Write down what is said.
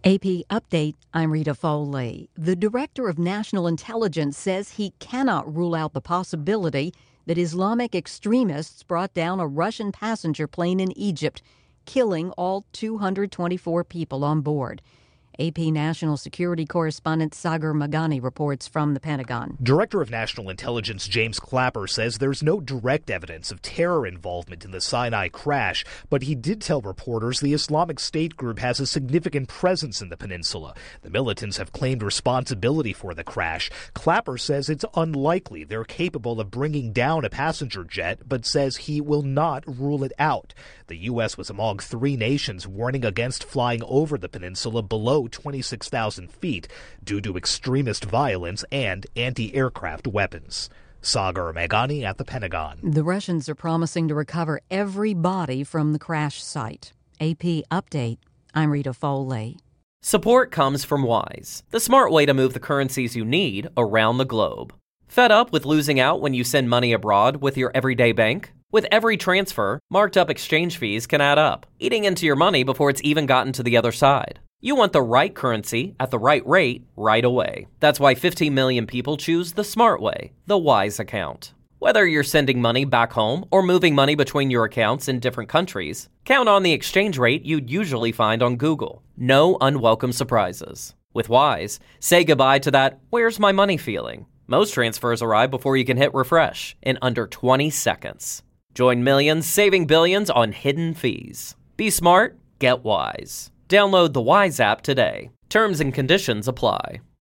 AP Update, I'm Rita Foley. The Director of National Intelligence says he cannot rule out the possibility that Islamic extremists brought down a Russian passenger plane in Egypt, killing all 224 people on board. AP National Security Correspondent Sagar Meghani reports from the Pentagon. Director of National Intelligence James Clapper says there's no direct evidence of terror involvement in the Sinai crash, but he did tell reporters the Islamic State group has a significant presence in the peninsula. The militants have claimed responsibility for the crash. Clapper says it's unlikely they're capable of bringing down a passenger jet, but says he will not rule it out. The U.S. was among 3 nations warning against flying over the peninsula below 26,000 feet due to extremist violence and anti-aircraft weapons. Sagar Meghani at the Pentagon. The Russians are promising to recover every body from the crash site. AP Update, I'm Rita Foley. Support comes from Wise, the smart way to move the currencies you need around the globe. Fed up with losing out when you send money abroad with your everyday bank? With every transfer, marked up exchange fees can add up, eating into your money before it's even gotten to the other side. You want the right currency at the right rate right away. That's why 15 million people choose the smart way, the Wise account. Whether you're sending money back home or moving money between your accounts in different countries, count on the exchange rate you'd usually find on Google. No unwelcome surprises. With Wise, say goodbye to that "where's my money" feeling. Most transfers arrive before you can hit refresh in under 20 seconds. Join millions saving billions on hidden fees. Be smart, get Wise. Download the Wise app today. Terms and conditions apply.